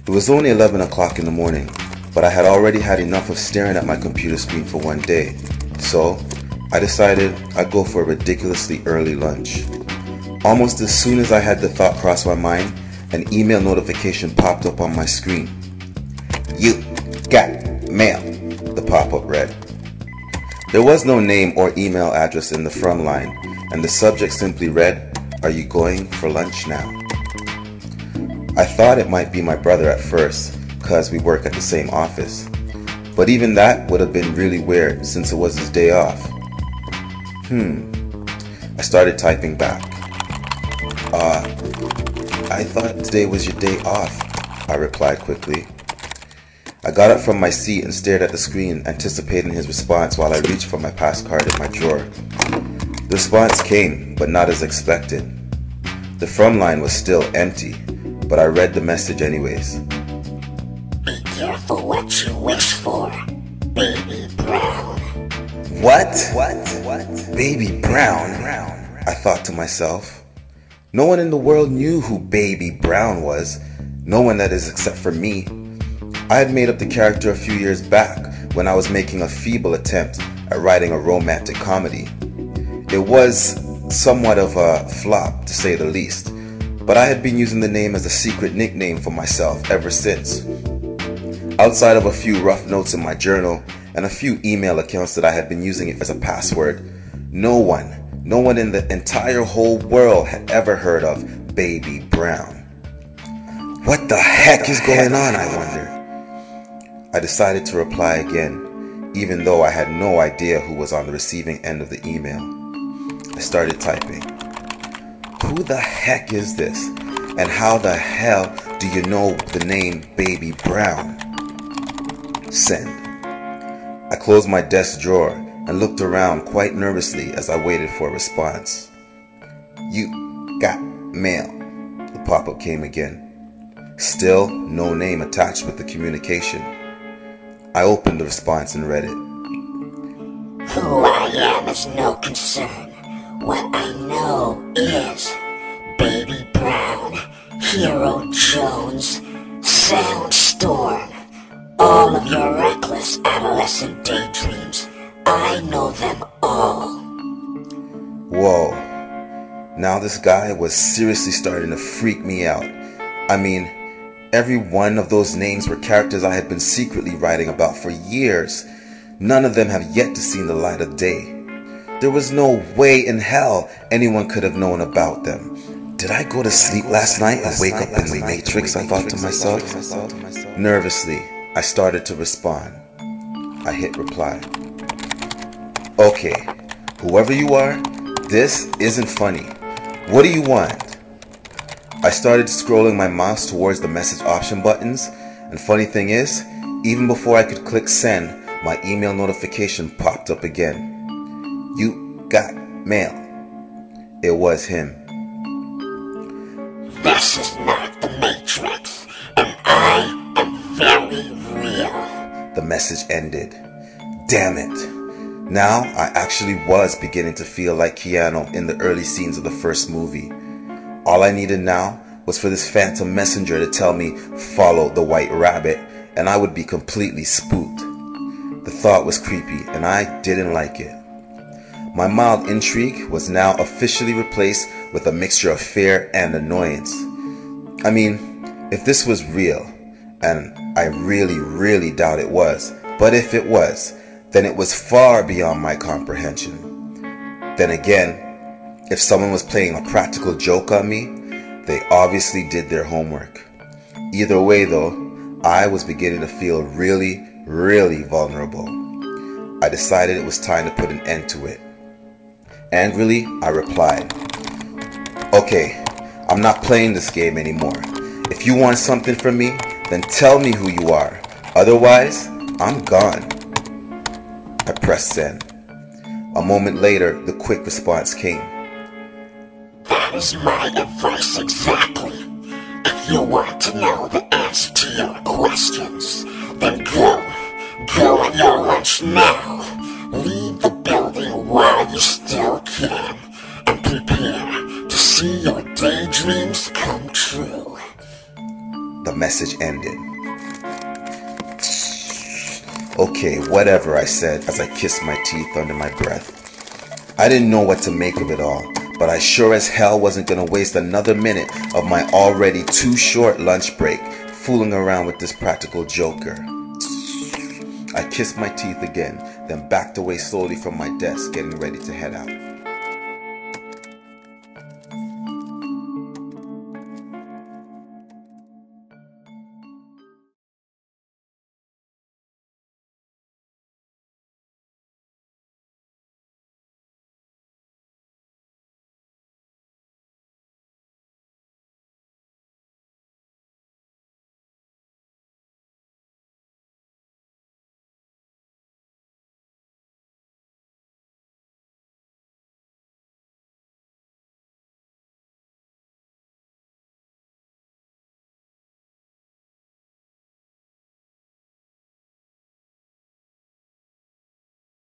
It was only 11 o'clock in the morning, but I had already had enough of staring at my computer screen for one day, so I decided I'd go for a ridiculously early lunch. Almost as soon as I had the thought cross my mind, an email notification popped up on my screen. "You got mail," the pop-up read. There was no name or email address in the from line, and the subject simply read, "Are you going for lunch now?" I thought it might be my brother at first, cause we work at the same office. But even that would have been really weird since it was his day off. I started typing back. I thought today was your day off," I replied quickly. I got up from my seat and stared at the screen, anticipating his response while I reached for my pass card in my drawer. The response came, but not as expected. The from line was still empty, but I read the message anyways. "Be careful what you wish for, Baby Brown." What? Baby Brown? I thought to myself. No one in the world knew who Baby Brown was. No one, that is, except for me. I had made up the character a few years back when I was making a feeble attempt at writing a romantic comedy. It was somewhat of a flop, to say the least, but I had been using the name as a secret nickname for myself ever since. Outside of a few rough notes in my journal and a few email accounts that I had been using it as a password, no one in the entire whole world had ever heard of Baby Brown. What the heck is going on, I wondered. I decided to reply again, even though I had no idea who was on the receiving end of the email. I started typing. "Who the heck is this? And how the hell do you know the name Baby Brown?" Send. I closed my desk drawer and looked around quite nervously as I waited for a response. "You got mail," the pop-up came again. Still no name attached with the communication. I opened the response and read it. "Who I am is no concern. What I know is Baby Brown, Hero Jones, Soundstorm. All of your reckless adolescent daydreams, I know them all." Whoa. Now this guy was seriously starting to freak me out. I mean, every one of those names were characters I had been secretly writing about for years. None of them have yet to see the light of day. There was no way in hell anyone could have known about them. Did I go to sleep last night and wake up in the Matrix, I thought to myself. Nervously, I started to respond. I hit reply. "Okay, whoever you are, this isn't funny. What do you want?" I started scrolling my mouse towards the message option buttons, and funny thing is, even before I could click send, my email notification popped up again. "You got mail." It was him. "This is not the Matrix, and I am very real." The message ended. Damn it. Now I actually was beginning to feel like Keanu in the early scenes of the first movie. All I needed now was for this phantom messenger to tell me, "Follow the white rabbit," and I would be completely spooked. The thought was creepy, and I didn't like it. My mild intrigue was now officially replaced with a mixture of fear and annoyance. I mean, if this was real, and I really doubt it was, but if it was, then it was far beyond my comprehension. Then again, if someone was playing a practical joke on me, they obviously did their homework. Either way though, I was beginning to feel really vulnerable. I decided it was time to put an end to it. Angrily, I replied, "Okay, I'm not playing this game anymore. If you want something from me, then tell me who you are. Otherwise, I'm gone." I pressed send. A moment later, the quick response came. "That is my advice exactly. If you want to know the answer to your questions, then go on your lunch now. Leave the building while you still can, and prepare to see your daydreams come true." The the message ended. Okay, whatever, I said as I kissed my teeth under my breath. I didn't know what to make of it all, but I sure as hell wasn't gonna waste another minute of my already too short lunch break fooling around with this practical joker. I kissed my teeth again, then backed away slowly from my desk, getting ready to head out.